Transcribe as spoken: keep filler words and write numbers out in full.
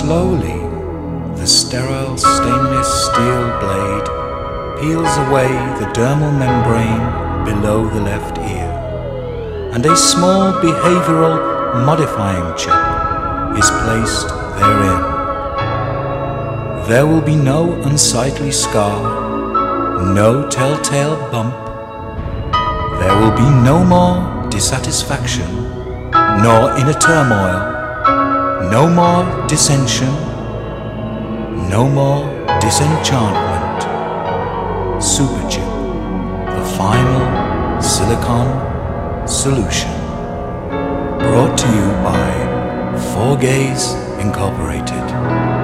Slowly, the sterile stainless steel blade peels away the dermal membrane below the left ear, and a small behavioral modifying chip is placed therein. There will be no unsightly scar, no telltale bump. There will be no more dissatisfaction, nor inner turmoil, no more dissension, no more disenchantment. Superchip, the final silicon solution. Brought to you by four gaze Incorporated.